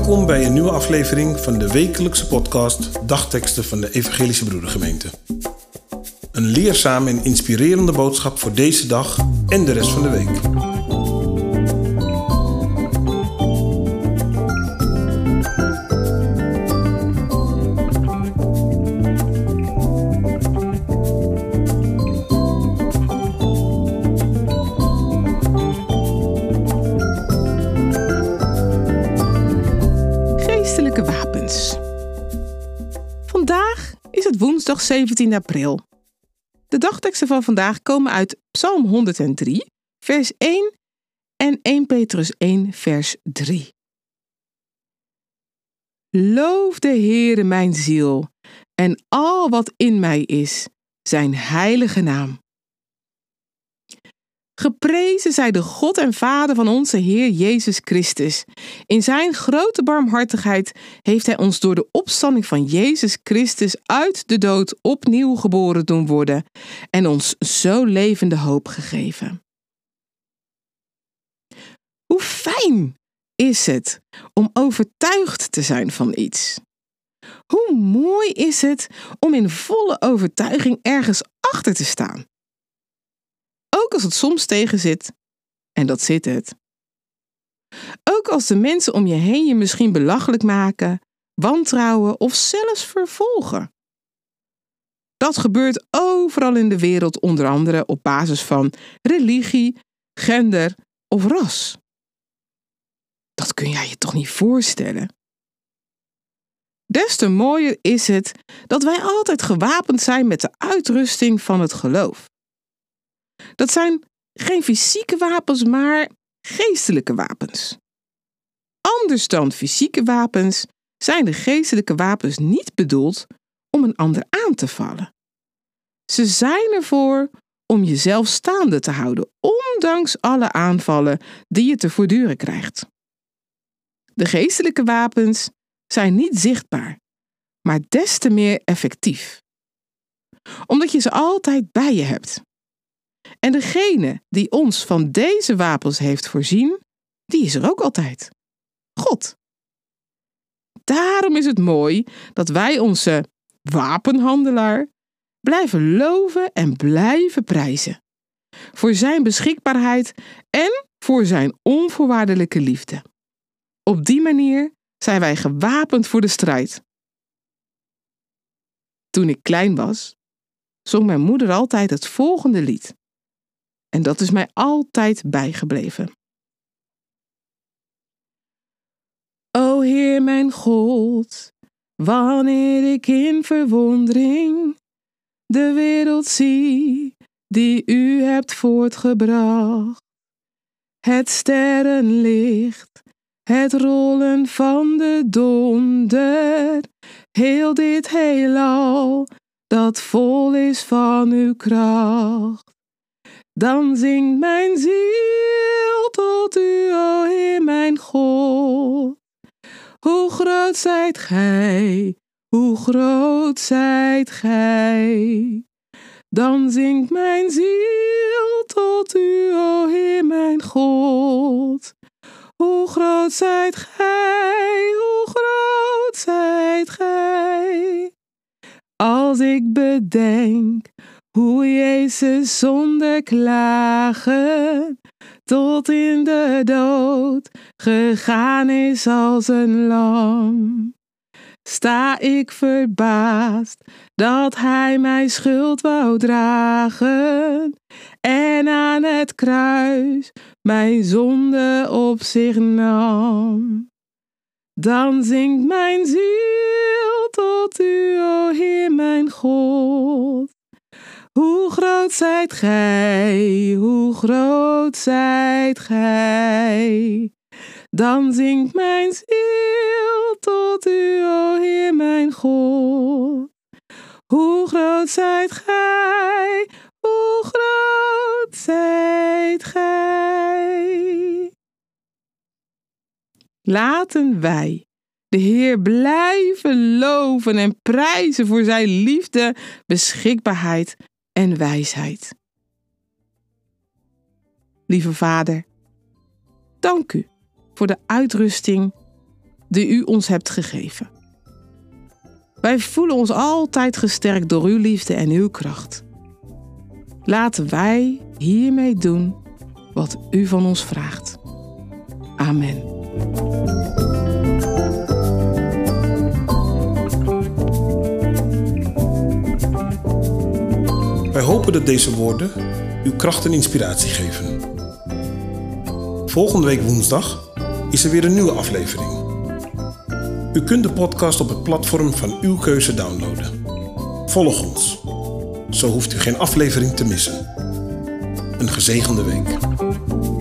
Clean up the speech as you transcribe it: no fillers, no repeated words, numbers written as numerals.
Welkom bij een nieuwe aflevering van de wekelijkse podcast Dagteksten van de Evangelische Broedergemeente. Een leerzame en inspirerende boodschap voor deze dag en de rest van de week. Geestelijke wapens. Vandaag is het woensdag 17 april. De dagteksten van vandaag komen uit Psalm 103, vers 1 en 1 Petrus 1, vers 3. Loof de Heere mijn ziel en al wat in mij is, zijn heilige naam. Geprezen zij de God en Vader van onze Heer Jezus Christus. In zijn grote barmhartigheid heeft hij ons door de opstanding van Jezus Christus uit de dood opnieuw geboren doen worden en ons zo levende hoop gegeven. Hoe fijn is het om overtuigd te zijn van iets? Hoe mooi is het om in volle overtuiging ergens achter te staan? Ook als het soms tegen zit, en dat zit het. Ook als de mensen om je heen je misschien belachelijk maken, wantrouwen of zelfs vervolgen. Dat gebeurt overal in de wereld, onder andere op basis van religie, gender of ras. Dat kun jij je toch niet voorstellen? Des te mooier is het dat wij altijd gewapend zijn met de uitrusting van het geloof. Dat zijn geen fysieke wapens, maar geestelijke wapens. Anders dan fysieke wapens zijn de geestelijke wapens niet bedoeld om een ander aan te vallen. Ze zijn ervoor om jezelf staande te houden, ondanks alle aanvallen die je te voortduren krijgt. De geestelijke wapens zijn niet zichtbaar, maar des te meer effectief. Omdat je ze altijd bij je hebt. En degene die ons van deze wapens heeft voorzien, die is er ook altijd. God. Daarom is het mooi dat wij onze wapenhandelaar blijven loven en blijven prijzen. Voor zijn beschikbaarheid en voor zijn onvoorwaardelijke liefde. Op die manier zijn wij gewapend voor de strijd. Toen ik klein was, zong mijn moeder altijd het volgende lied. En dat is mij altijd bijgebleven. O Heer mijn God, wanneer ik in verwondering de wereld zie die u hebt voortgebracht. Het sterrenlicht, het rollen van de donder, heel dit heelal dat vol is van uw kracht. Dan zingt mijn ziel tot u, o Heer mijn God. Hoe groot zijt gij, hoe groot zijt gij. Dan zingt mijn ziel tot u, o Heer mijn God. Hoe groot zijt gij, hoe groot zijt gij. Als ik bedenk hoe Jezus zonder klagen tot in de dood gegaan is als een lam. Sta ik verbaasd dat hij mijn schuld wou dragen en aan het kruis mijn zonde op zich nam. Dan zingt mijn ziel tot u, o Heer mijn God. Hoe groot zijt gij, hoe groot zijt gij. Dan zingt mijn ziel tot u, o Heer mijn God. Hoe groot zijt gij, hoe groot zijt gij. Laten wij de Heer blijven loven en prijzen voor zijn liefde, beschikbaarheid en wijsheid. Lieve Vader, dank u voor de uitrusting die u ons hebt gegeven. Wij voelen ons altijd gesterkt door uw liefde en uw kracht. Laten wij hiermee doen wat u van ons vraagt. Amen. Wij hopen dat deze woorden uw kracht en inspiratie geven. Volgende week woensdag is er weer een nieuwe aflevering. U kunt de podcast op het platform van uw keuze downloaden. Volg ons. Zo hoeft u geen aflevering te missen. Een gezegende week.